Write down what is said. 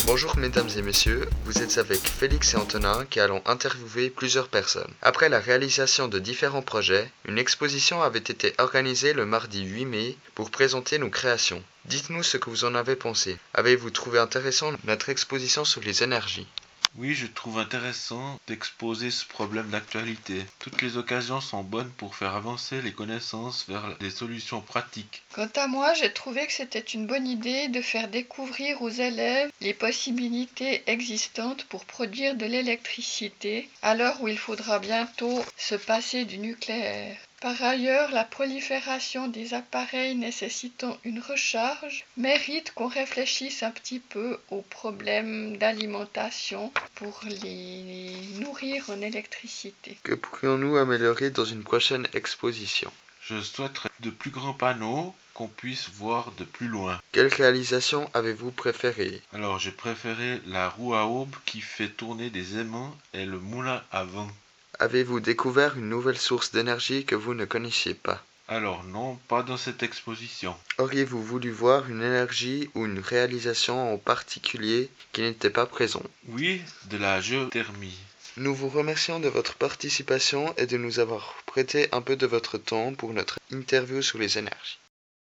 Bonjour mesdames et messieurs, vous êtes avec Félix et Antonin qui allons interviewer plusieurs personnes. Après la réalisation de différents projets, une exposition avait été organisée le mardi 8 mai pour présenter nos créations. Dites-nous ce que vous en avez pensé. Avez-vous trouvé intéressant notre exposition sur les énergies ? Oui, je trouve intéressant d'exposer ce problème d'actualité. Toutes les occasions sont bonnes pour faire avancer les connaissances vers des solutions pratiques. Quant à moi, j'ai trouvé que c'était une bonne idée de faire découvrir aux élèves les possibilités existantes pour produire de l'électricité, à l'heure où il faudra bientôt se passer du nucléaire. Par ailleurs, la prolifération des appareils nécessitant une recharge mérite qu'on réfléchisse un petit peu aux problèmes d'alimentation pour les nourrir en électricité. Que pourrions-nous améliorer dans une prochaine exposition ? Je souhaiterais de plus grands panneaux qu'on puisse voir de plus loin. Quelle réalisation avez-vous préférée ? Alors, j'ai préféré la roue à aube qui fait tourner des aimants et le moulin à vent. Avez-vous découvert une nouvelle source d'énergie que vous ne connaissiez pas ? Alors non, pas dans cette exposition. Auriez-vous voulu voir une énergie ou une réalisation en particulier qui n'était pas présente ? Oui, de la géothermie. Nous vous remercions de votre participation et de nous avoir prêté un peu de votre temps pour notre interview sur les énergies.